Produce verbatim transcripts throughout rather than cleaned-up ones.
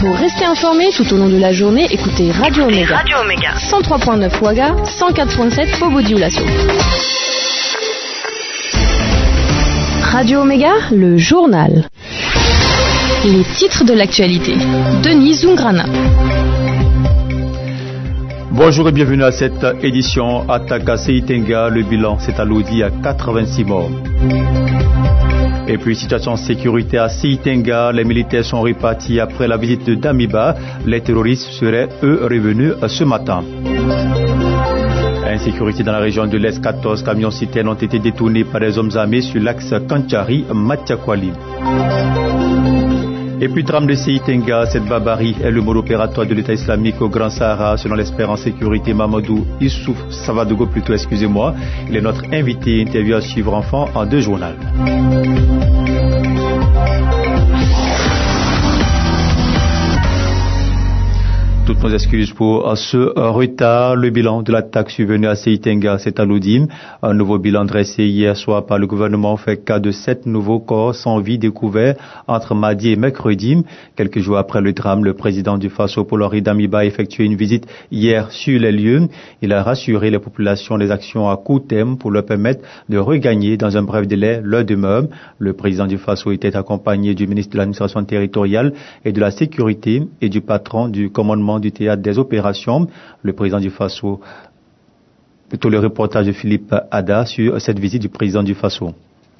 Pour rester informé tout au long de la journée, écoutez Radio Omega. Radio Omega. cent trois point neuf Ouaga, cent quatre point sept Fobodioulasso. Radio Omega, le journal. Les titres de l'actualité. Denis Zungrana. Bonjour et bienvenue à cette édition. Attaque à Seitenga, le bilan s'est alourdi à quatre-vingt-six morts. Et puis, situation sécurité à Seitenga, les militaires sont repartis après la visite de Damiba. Les terroristes seraient, eux, revenus ce matin. Insécurité dans la région de l'Est, quatorze camions citernes ont été détournés par des hommes armés sur l'axe Kanchari-Matiakwali. Et puis, drame de Seitenga, cette barbarie est le mode opératoire de l'État islamique au Grand Sahara, selon l'expert en sécurité Mamadou Issouf Savadogo, plutôt, excusez-moi. Il est notre invité, interview à suivre enfant en deux journaux. Toutes nos excuses pour ce retard. Le bilan de l'attaque survenue à Seitenga, c'est à l'Oudim. Un nouveau bilan dressé hier soir par le gouvernement fait cas de sept nouveaux corps sans vie découverts entre mardi et mercredi. Quelques jours après le drame, le président du Faso, Paul Henri Damiba, a effectué une visite hier sur les lieux. Il a rassuré les populations des actions à court terme pour leur permettre de regagner dans un bref délai leur demeure. Le président du Faso était accompagné du ministre de l'administration territoriale et de la sécurité et du patron du commandement du théâtre des opérations. Le président du Faso, plutôt le reportage de Philippe Ada sur cette visite du président du Faso.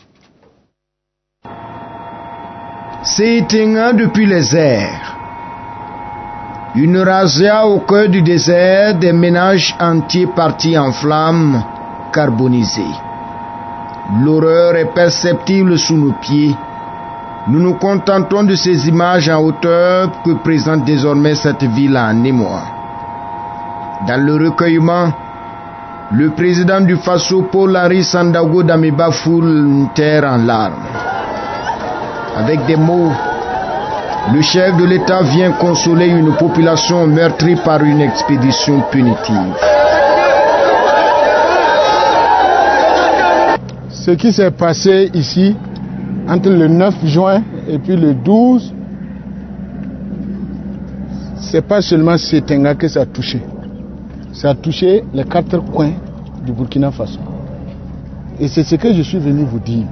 Seitenga depuis les airs. Une razzia au cœur du désert, des ménages entiers partis en flammes, carbonisés. L'horreur est perceptible sous nos pieds. Nous nous contentons de ces images en hauteur que présente désormais cette ville en émoi. Dans le recueillement, le président du Faso, Paul Henri Sandaogo Damiba, foule une terre en larmes. Avec des mots, le chef de l'État vient consoler une population meurtrie par une expédition punitive. Ce qui s'est passé ici, entre le neuf juin et puis le douze, c'est pas seulement Seitenga que ça a touché. Ça a touché les quatre coins du Burkina Faso. Et c'est ce que je suis venu vous dire.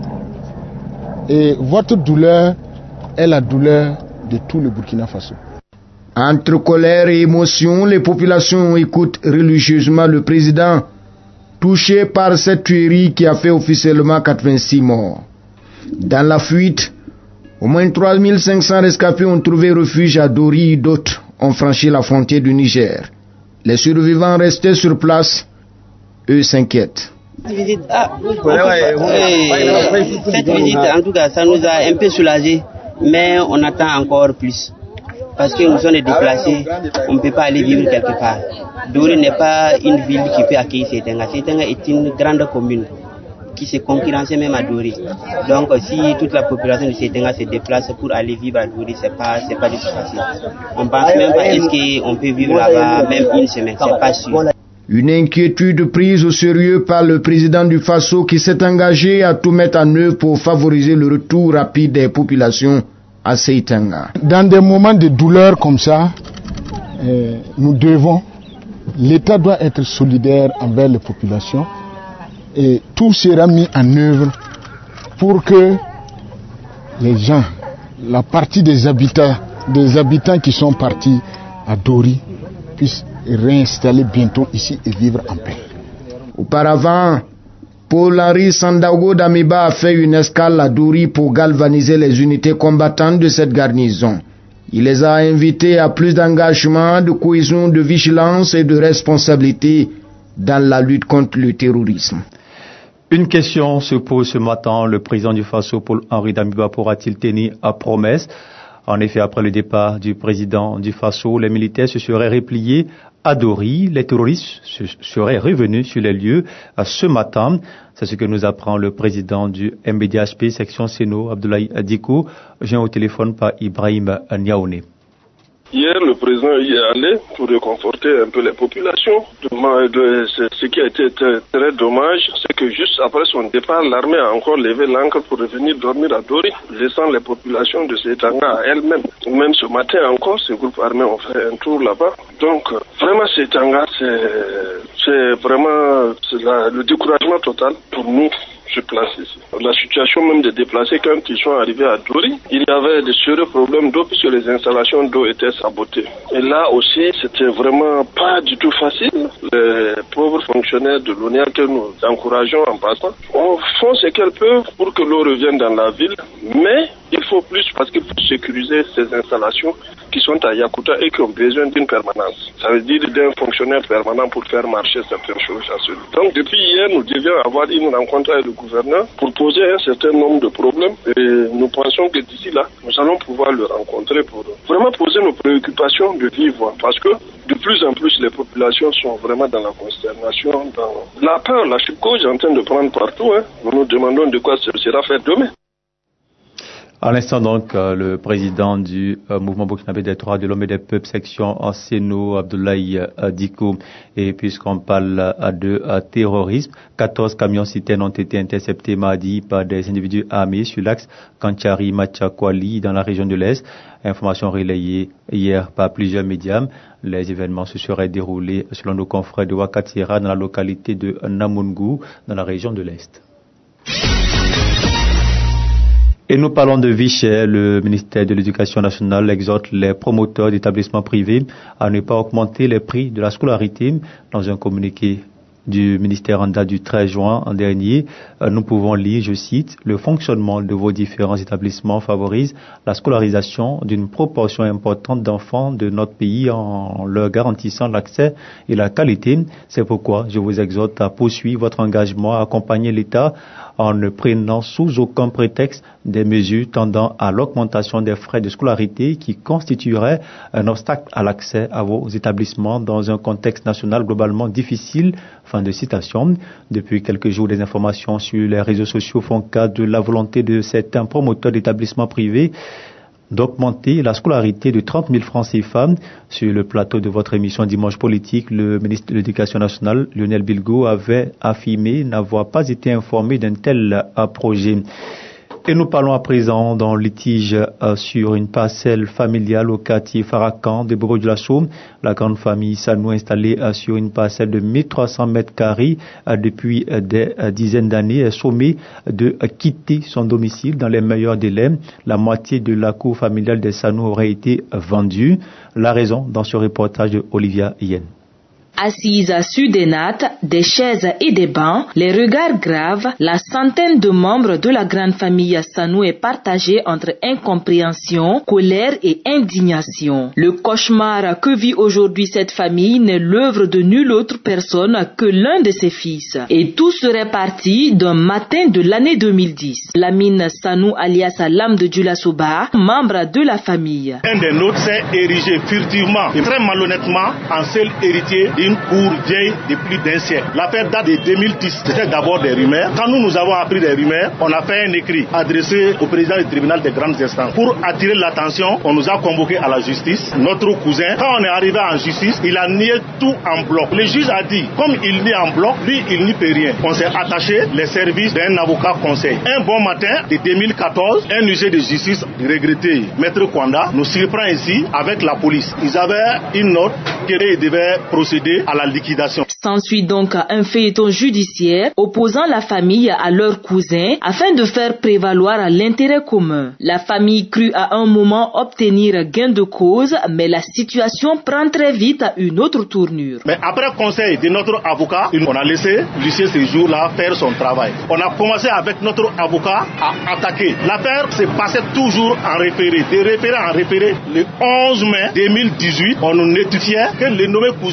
Et votre douleur est la douleur de tout le Burkina Faso. Entre colère et émotion, les populations écoutent religieusement le président, touché par cette tuerie qui a fait officiellement quatre-vingt-six morts. Dans la fuite, au moins trois mille cinq cents rescapés ont trouvé refuge à Dori et d'autres ont franchi la frontière du Niger. Les survivants restés sur place, eux s'inquiètent. Visite, ah, ouais, ouais, ouais. Cette visite, en tout cas, ça nous a un peu soulagés, mais on attend encore plus. Parce que nous sommes déplacés, on ne peut pas aller vivre quelque part. Dori n'est pas une ville qui peut accueillir Seitenga. Seitenga est une grande commune qui se concurrence même à Dori. Donc si toute la population de Seitenga se déplace pour aller vivre à Dori, c'est pas c'est pas du tout facile. On pense même pas est-ce qu'on peut vivre là-bas même une semaine, c'est pas sûr. Une inquiétude prise au sérieux par le président du Faso qui s'est engagé à tout mettre en œuvre pour favoriser le retour rapide des populations à Seitenga. Dans des moments de douleur comme ça, euh, nous devons, l'État doit être solidaire envers les populations. Et tout sera mis en œuvre pour que les gens, la partie des habitants, des habitants qui sont partis à Dori, puissent réinstaller bientôt ici et vivre en paix. Auparavant, Paul Henri Sandaogo Damiba a fait une escale à Dori pour galvaniser les unités combattantes de cette garnison. Il les a invités à plus d'engagement, de cohésion, de vigilance et de responsabilité dans la lutte contre le terrorisme. Une question se pose ce matin. Le président du Faso, Paul Henri Damiba, pourra-t-il tenir à promesse? En effet, après le départ du président du Faso, les militaires se seraient repliés à Dori. Les terroristes seraient revenus sur les lieux ce matin. C'est ce que nous apprend le président du M B D H P, section Seno, Abdoulaye Diko, joint au téléphone par Ibrahim Niaoune. Hier, le président y est allé pour réconforter un peu les populations. Ce qui a été très dommage, c'est que juste après son départ, l'armée a encore levé l'ancre pour revenir dormir à Dori, laissant les populations de Setanga à elles-mêmes. Même ce matin encore, ces groupes armés ont fait un tour là-bas. Donc, vraiment, Setanga, c'est vraiment c'est la, le découragement total pour nous. Je place ici. La situation même des déplacés, quand ils sont arrivés à Dori, il y avait de sérieux problèmes d'eau puisque les installations d'eau étaient sabotées. Et là aussi, c'était vraiment pas du tout facile. Les pauvres fonctionnaires de l'O N I A que nous encourageons en passant font ce qu'elles peuvent pour que l'eau revienne dans la ville, mais il faut plus parce qu'il faut sécuriser ces installations qui sont à Yakuta et qui ont besoin d'une permanence. Ça veut dire d'un fonctionnaire permanent pour faire marcher certaines choses à celui. Donc depuis hier, nous devions avoir une rencontre avec le gouverneur pour poser un certain nombre de problèmes et nous pensons que d'ici là, nous allons pouvoir le rencontrer pour vraiment poser nos préoccupations de vive voix parce que de plus en plus les populations sont vraiment dans la consternation, dans la peur, la psychose est en train de prendre partout. Hein. Nous nous demandons de quoi ce sera fait demain. À l'instant donc, euh, le président du euh, mouvement burkinabé des droits de l'homme et des peuples, section Seno, Abdoulaye euh, Diko. Et puisqu'on parle euh, de euh, terrorisme, quatorze camions citernes ont été interceptés mardi par des individus armés sur l'axe Kanchari-Machakwali dans la région de l'Est. Information relayée hier par plusieurs médias. Les événements se seraient déroulés selon nos confrères de Wakatira dans la localité de Namungu dans la région de l'Est. Et nous parlons de vie chère. Le ministère de l'Éducation nationale exhorte les promoteurs d'établissements privés à ne pas augmenter les prix de la scolarité. Dans un communiqué du ministère en date du treize juin en dernier, nous pouvons lire, je cite, « Le fonctionnement de vos différents établissements favorise la scolarisation d'une proportion importante d'enfants de notre pays en leur garantissant l'accès et la qualité. C'est pourquoi je vous exhorte à poursuivre votre engagement à accompagner l'État en ne prenant sous aucun prétexte des mesures tendant à l'augmentation des frais de scolarité qui constitueraient un obstacle à l'accès à vos établissements dans un contexte national globalement difficile. » Fin de citation. Depuis quelques jours, des informations sur les réseaux sociaux font cas de la volonté de certains promoteurs d'établissements privés d'augmenter la scolarité de trente mille francs C F A. Sur le plateau de votre émission Dimanche Politique, le ministre de l'Éducation nationale, Lionel Bilgo, avait affirmé n'avoir pas été informé d'un tel projet. Et nous parlons à présent d'un litige euh, sur une parcelle familiale au quartier Farakan de Bobo-Dioulasso. La grande famille Sanou installée euh, sur une parcelle de mille trois cents mètres carrés euh, depuis euh, des euh, dizaines d'années est sommée de euh, quitter son domicile dans les meilleurs délais. La moitié de la cour familiale des Sanou aurait été euh, vendue. La raison dans ce reportage de Olivia Yen. Assises sur des nattes, des chaises et des bancs, les regards graves, la centaine de membres de la grande famille Sanou est partagée entre incompréhension, colère et indignation. Le cauchemar que vit aujourd'hui cette famille n'est l'œuvre de nulle autre personne que l'un de ses fils. Et tout serait parti d'un matin de l'année deux mille dix. Lamine Sanou alias l'âme de Dioulasso-Ba, membre de la famille. Un des nôtres s'est érigé furtivement et très malhonnêtement en seul héritier d'une cour vieille de plus d'un siècle. L'affaire date de deux mille dix. C'était d'abord des rumeurs. Quand nous, nous avons appris des rumeurs, on a fait un écrit adressé au président du tribunal des grandes instances. Pour attirer l'attention, on nous a convoqués à la justice. Notre cousin, quand on est arrivé en justice, il a nié tout en bloc. Le juge a dit, comme il nie en bloc, lui, il n'y peut rien. On s'est attaché les services d'un avocat conseil. Un bon matin de deux mille quatorze, un huissier de justice regretté, Maître Kwanda, nous surprend ici avec la police. Ils avaient une note qu'ils devaient procéder à la liquidation. S'ensuit donc un feuilleton judiciaire opposant la famille à leur cousin afin de faire prévaloir l'intérêt commun. La famille crut à un moment obtenir gain de cause, mais la situation prend très vite une autre tournure. Mais après conseil de notre avocat, on a laissé l'huissier ce jour-là faire son travail. On a commencé avec notre avocat à attaquer. L'affaire se passait toujours en référé, de référé en référé. Le onze mai deux mille dix-huit, on nous notifiait que le nommé cousin avait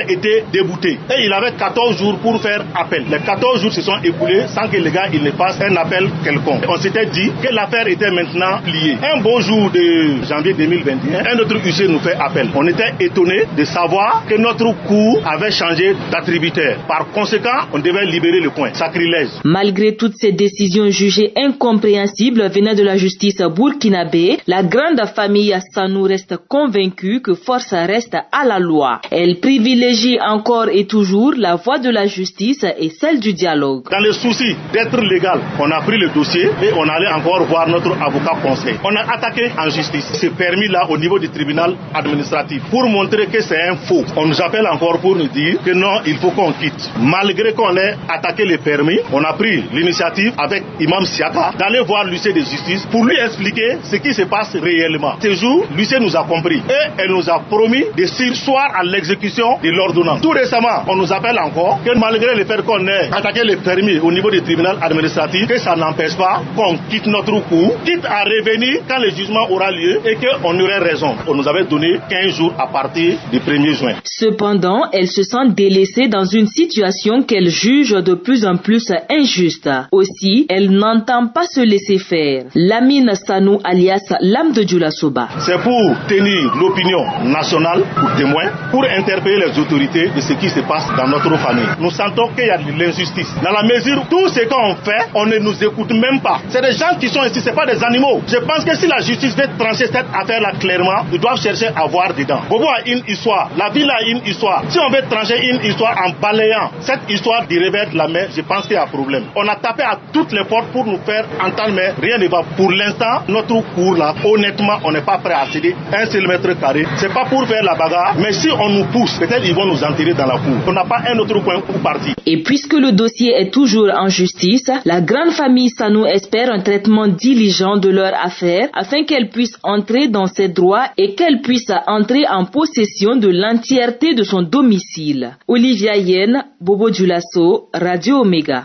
avait été débouté. Et il avait quatorze jours pour faire appel. Les quatorze jours se sont écoulés sans que les gars il ne fasse un appel quelconque. On s'était dit que l'affaire était maintenant pliée. Un beau jour de janvier deux mille vingt et un, un autre huissier nous fait appel. On était étonné de savoir que notre cour avait changé d'attributaire. Par conséquent, on devait libérer le coin. Sacrilège. Malgré toutes ces décisions jugées incompréhensibles venant de la justice burkinabé, la grande famille Sanou reste convaincue que force reste à la loi. Elle privilégie encore et toujours la voie de la justice et celle du dialogue. Dans le souci d'être légal, on a pris le dossier et on allait encore voir notre avocat conseil. On a attaqué en justice ce permis-là au niveau du tribunal administratif pour montrer que c'est un faux. On nous appelle encore pour nous dire que non, il faut qu'on quitte. Malgré qu'on ait attaqué les permis, on a pris l'initiative avec Imam Siaka d'aller voir l'huissier de justice pour lui expliquer ce qui se passe réellement. Ce jour, l'huissier nous a compris et elle nous a promis de surseoir à l'exécution de l'ordonnance. Tout récemment, on nous appelle encore que malgré le fait qu'on ait attaqué les permis au niveau du tribunal administratif, que ça n'empêche pas qu'on quitte notre cour, quitte à revenir quand le jugement aura lieu et qu'on aurait raison. On nous avait donné quinze jours à partir du premier juin. Cependant, elle se sent délaissée dans une situation qu'elle juge de plus en plus injuste. Aussi, elle n'entend pas se laisser faire. Lamine Sanou alias L'âme de Djoulasoba. C'est pour tenir l'opinion nationale pour témoin, pour interpeller les autorités de ce qui se passe dans notre famille. Nous sentons qu'il y a de l'injustice. Dans la mesure où tout ce qu'on fait, on ne nous écoute même pas. C'est des gens qui sont ici, c'est pas des animaux. Je pense que si la justice veut trancher cette affaire-là clairement, ils doivent chercher à voir dedans. Bobo a une histoire, la ville a une histoire. Si on veut trancher une histoire en balayant cette histoire du revers de la mer, je pense qu'il y a un problème. On a tapé à toutes les portes pour nous faire entendre, mais rien ne va. Pour l'instant, notre cours là, honnêtement, on n'est pas prêt à céder un seul mètre carré. C'est pas pour faire la bagarre, mais si on nous pousse, peut-être ils vont nous enterrer dans la cour. On n'a pas un autre coin où partir. Et puisque le dossier est toujours en justice, la grande famille Sanou espère un traitement diligent de leur affaire afin qu'elle puisse entrer dans ses droits et qu'elle puisse entrer en possession de l'entièreté de son domicile. Olivia Yen, Bobo Djoulasso, Radio Omega.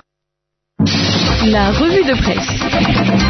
La revue de presse.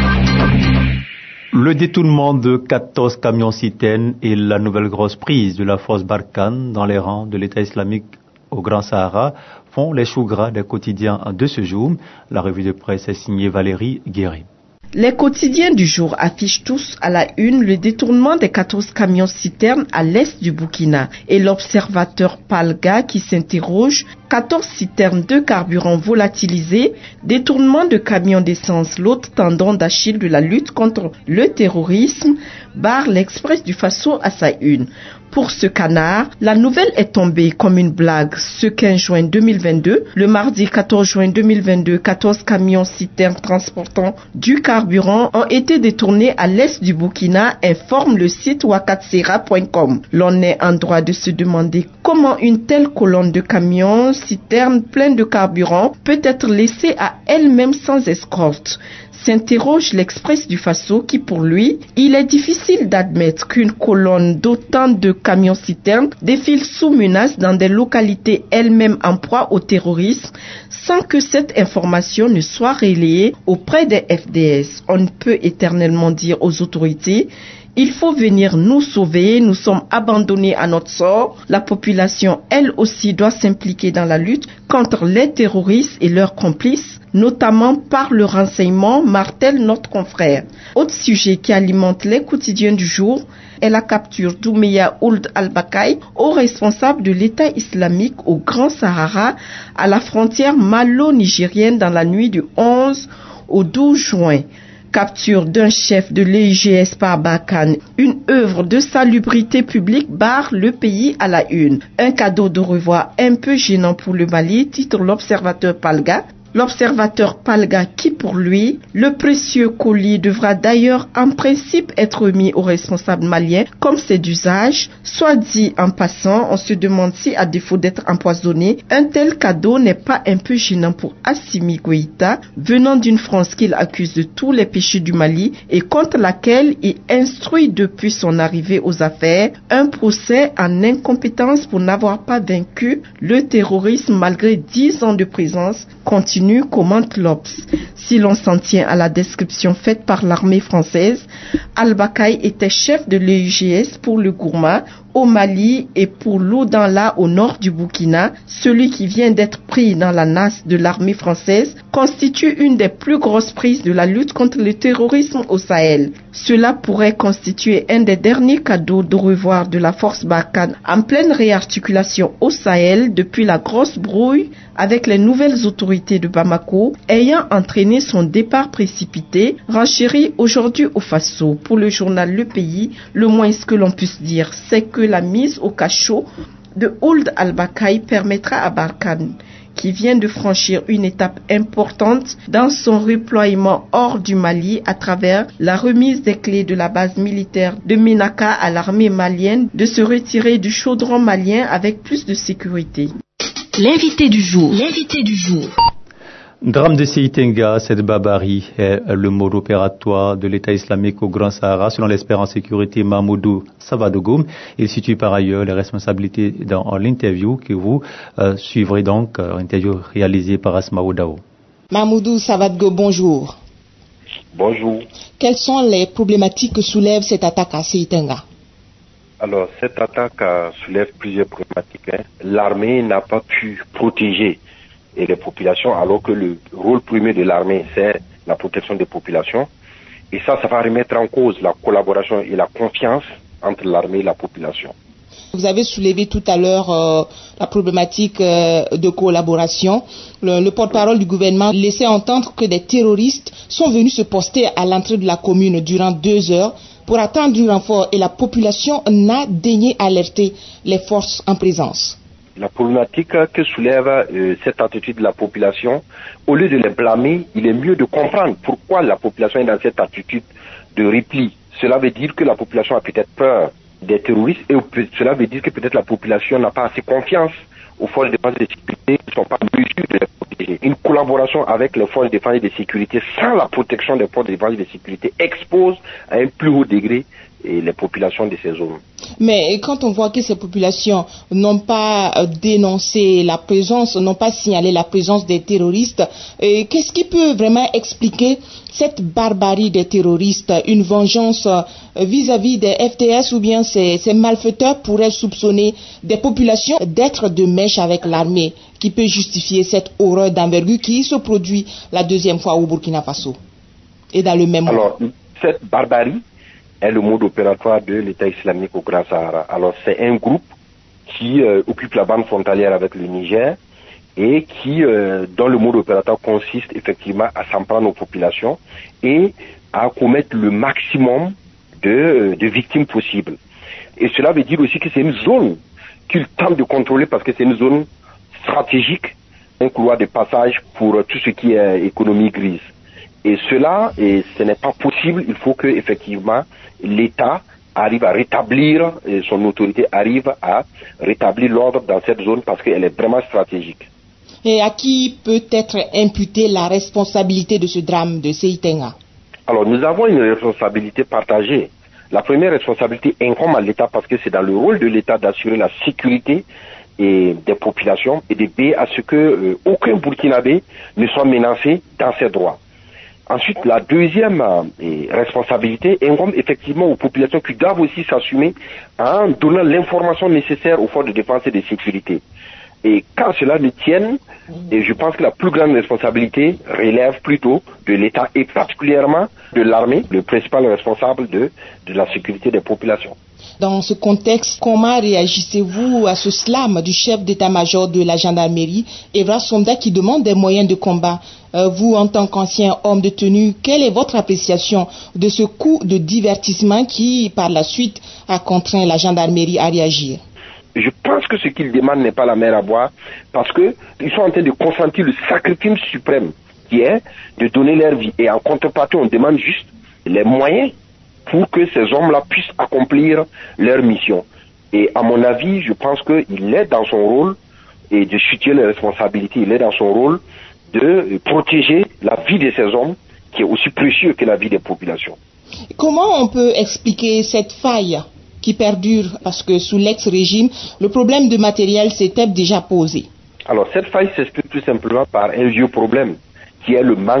Le détournement de quatorze camions-citernes et la nouvelle grosse prise de la force Barkhane dans les rangs de l'État islamique au Grand Sahara font les choux gras des quotidiens de ce jour. La revue de presse est signée Valérie Guéry. Les quotidiens du jour affichent tous à la une le détournement des quatorze camions-citernes à l'est du Burkina et l'observateur Palga qui s'interroge: quatorze citernes de carburant volatilisés, détournement de camions d'essence, l'autre tendon d'Achille de la lutte contre le terrorisme, barre l'Express du Faso à sa une. Pour ce canard, la nouvelle est tombée comme une blague ce quinze juin deux mille vingt-deux. Le mardi quatorze juin deux mille vingt-deux, quatorze camions-citernes transportant du carburant ont été détournés à l'est du Burkina, informe le site wakatsera point com. L'on est en droit de se demander comment une telle colonne de camions-citernes pleines de carburant peut être laissée à elle-même sans escorte. S'interroge l'Express du Faso qui, pour lui, il est difficile d'admettre qu'une colonne d'autant de camions-citernes défile sous menace dans des localités elles-mêmes en proie au terrorisme sans que cette information ne soit relayée auprès des F D S. On ne peut éternellement dire aux autorités: il faut venir nous sauver, nous sommes abandonnés à notre sort. La population, elle aussi, doit s'impliquer dans la lutte contre les terroristes et leurs complices, notamment par le renseignement, martèle notre confrère. Autre sujet qui alimente les quotidiens du jour est la capture d'Oumeya Ould al-Bakay, haut responsable de l'État islamique au Grand Sahara, à la frontière malo-nigérienne dans la nuit du onze au douze juin. Capture d'un chef de l'E I G S par Barkhane, une œuvre de salubrité publique barre le pays à la une. Un cadeau de revoir un peu gênant pour le Mali, titre l'observateur Palga. L'observateur Palga qui, pour lui, le précieux colis devra d'ailleurs en principe être remis aux responsables maliens comme c'est d'usage. Soit dit en passant, on se demande si, à défaut d'être empoisonné, un tel cadeau n'est pas un peu gênant pour Assimi Goïta, venant d'une France qu'il accuse de tous les péchés du Mali et contre laquelle il instruit depuis son arrivée aux affaires un procès en incompétence pour n'avoir pas vaincu le terrorisme malgré dix ans de présence continue, commente l'Obs. Si l'on s'en tient à la description faite par l'armée française, Al-Bakay était chef de l'E U G S pour le Gourma au Mali et pour l'Odala au nord du Burkina. Celui qui vient d'être pris dans la nasse de l'armée française constitue une des plus grosses prises de la lutte contre le terrorisme au Sahel. Cela pourrait constituer un des derniers cadeaux de revoir de la force Barkhane en pleine réarticulation au Sahel depuis la grosse brouille avec les nouvelles autorités de Bamako ayant entraîné son départ précipité, renchéri aujourd'hui au Faso. Pour le journal Le Pays, le moins que l'on puisse dire, c'est que la mise au cachot de Ould Al-Bakay permettra à Barkhane, qui vient de franchir une étape importante dans son déploiement hors du Mali à travers la remise des clés de la base militaire de Ménaka à l'armée malienne, de se retirer du chaudron malien avec plus de sécurité. L'invité du jour. L'invité du jour. Drame de Seitenga, cette barbarie est le mode opératoire de l'État islamique au Grand Sahara, selon l'expert en sécurité Mahmoudou Savadogoum. Il situe par ailleurs les responsabilités dans l'interview que vous euh, suivrez donc, euh, interview réalisée par Asma Oudao. Mahmoudou Savadogoum, bonjour. Bonjour. Quelles sont les problématiques que soulève cette attaque à Seitenga? Alors, cette attaque euh, soulève plusieurs problématiques. Hein. L'armée n'a pas pu protéger et les populations, alors que le rôle premier de l'armée, c'est la protection des populations. Et ça, ça va remettre en cause la collaboration et la confiance entre l'armée et la population. Vous avez soulevé tout à l'heure euh, la problématique euh, de collaboration. Le, le porte-parole du gouvernement laissait entendre que des terroristes sont venus se poster à l'entrée de la commune durant deux heures pour attendre du renfort et la population n'a daigné alerter les forces en présence. La problématique que soulève euh, cette attitude de la population, au lieu de les blâmer, il est mieux de comprendre pourquoi la population est dans cette attitude de repli. Cela veut dire que la population a peut-être peur des terroristes et cela veut dire que peut-être la population n'a pas assez confiance aux forces de défense et de sécurité qui ne sont pas en mesure de les protéger. Une collaboration avec les forces de défense et de sécurité sans la protection des forces de défense et de sécurité expose à un plus haut degré et les populations de ces zones. Mais quand on voit que ces populations n'ont pas dénoncé la présence, n'ont pas signalé la présence des terroristes, qu'est-ce qui peut vraiment expliquer cette barbarie des terroristes? Une vengeance vis-à-vis des F T S ou bien ces, ces malfaiteurs pourraient soupçonner des populations d'être de mèche avec l'armée, qui peut justifier cette horreur d'envergure qui se produit la deuxième fois au Burkina Faso et dans le même moment? Alors, cette barbarie est le mode opératoire de l'État islamique au Grand Sahara. Alors c'est un groupe qui euh, occupe la bande frontalière avec le Niger et qui, euh, dont le mode opératoire consiste effectivement à s'en prendre aux populations et à commettre le maximum de, de victimes possibles. Et cela veut dire aussi que c'est une zone qu'ils tentent de contrôler parce que c'est une zone stratégique, un couloir de passage pour tout ce qui est économie grise. Et cela, et ce n'est pas possible, il faut que effectivement l'État arrive à rétablir, et son autorité arrive à rétablir l'ordre dans cette zone parce qu'elle est vraiment stratégique. Et à qui peut être imputée la responsabilité de ce drame de Seitenga? Alors nous avons une responsabilité partagée. La première responsabilité incombe à l'État parce que c'est dans le rôle de l'État d'assurer la sécurité et des populations et de veiller à ce que euh, aucun Burkinabé ne soit menacé dans ses droits. Ensuite, la deuxième euh, responsabilité incombe effectivement aux populations qui doivent aussi s'assumer en donnant l'information nécessaire aux forces de défense et de sécurité. Et quand cela ne tienne, et je pense que la plus grande responsabilité relève plutôt de l'État et particulièrement de l'armée, le principal responsable de, de la sécurité des populations. Dans ce contexte, comment réagissez-vous à ce slam du chef d'état-major de la gendarmerie, Evra Sonda, qui demande des moyens de combat? euh, Vous, en tant qu'ancien homme de tenue, quelle est votre appréciation de ce coup de divertissement qui, par la suite, a contraint la gendarmerie à réagir? Je pense que ce qu'ils demandent n'est pas la mer à boire parce qu'ils sont en train de consentir le sacrifice suprême qui est de donner leur vie. Et en contrepartie, on demande juste les moyens pour que ces hommes-là puissent accomplir leur mission. Et à mon avis, je pense qu'il est dans son rôle et de situer les responsabilités, il est dans son rôle de protéger la vie de ces hommes qui est aussi précieux que la vie des populations. Comment on peut expliquer cette faille qui perdure parce que sous l'ex-régime, le problème de matériel s'était déjà posé? Alors cette faille s'explique tout simplement par un vieux problème qui est le manque de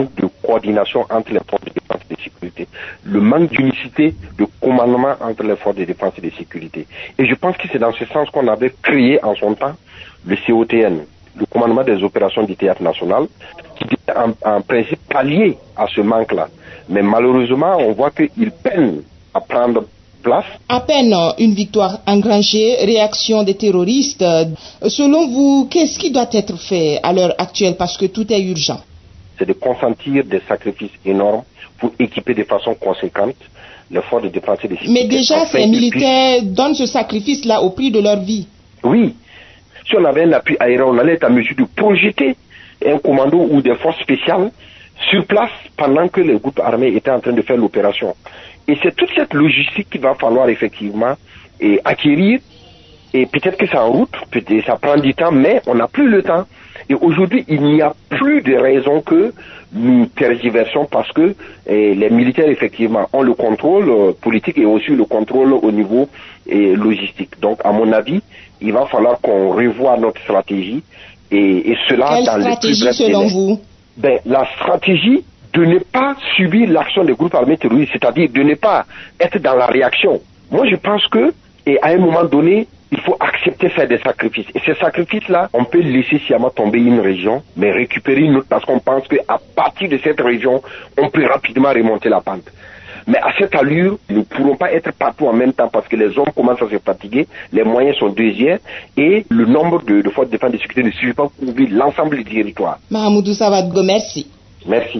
coordination entre les forces de défense et de sécurité, le manque d'unicité de commandement entre les forces de défense et de sécurité. Et je pense que c'est dans ce sens qu'on avait créé en son temps le C O T N, le commandement des opérations du théâtre national, qui devait en, en principe pallier à ce manque-là. Mais malheureusement, on voit qu'il peine à prendre place. À peine une victoire engrangée, réaction des terroristes. Selon vous, qu'est-ce qui doit être fait à l'heure actuelle parce que tout est urgent? C'est de consentir des sacrifices énormes pour équiper de façon conséquente les forces de défense et de sécurité. Mais déjà, ces militaires donnent ce sacrifice-là au prix de leur vie. Oui. Si on avait un appui aérien, on allait être en mesure de projeter un commando ou des forces spéciales sur place pendant que les groupes armés étaient en train de faire l'opération. Et c'est toute cette logistique qu'il va falloir effectivement et acquérir. Et peut-être que c'est en route, peut-être ça prend du temps, mais on n'a plus le temps. Et aujourd'hui, il n'y a plus de raison que nous tergiversons parce que eh, les militaires, effectivement, ont le contrôle euh, politique et aussi le contrôle au niveau eh, logistique. Donc, à mon avis, il va falloir qu'on revoie notre stratégie et, et cela Quelle dans les plus brefs délais. Selon vous? Ben, la stratégie de ne pas subir l'action des groupes armés terroristes, c'est-à-dire de ne pas être dans la réaction. Moi, je pense que, et à un moment donné, il faut accepter de faire des sacrifices. Et ces sacrifices-là, on peut laisser sciemment tomber une région, mais récupérer une autre parce qu'on pense qu'à partir de cette région, on peut rapidement remonter la pente. Mais à cette allure, nous ne pourrons pas être partout en même temps parce que les hommes commencent à se fatiguer, les moyens sont deuxièmes et le nombre de, de forces de défense et de sécurité ne suffit pas pour couvrir l'ensemble du territoire. Mahamoudou Savadgo, merci. Merci.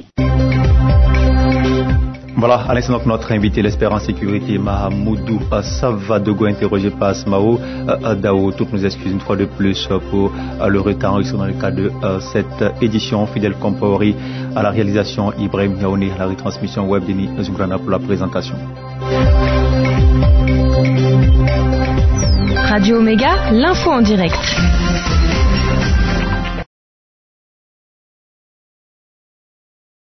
Voilà, à l'instant notre invité, l'expert en sécurité Mahamoudou Savadogo, interrogé par Asmao Dao. Toutes nos excuses une fois de plus pour le retard enregistré dans le cadre de cette édition. Fidèle Compori à la réalisation, Ibrahim Yaouni, à la retransmission web Denis Zungrana pour la présentation. Radio Omega, l'info en direct.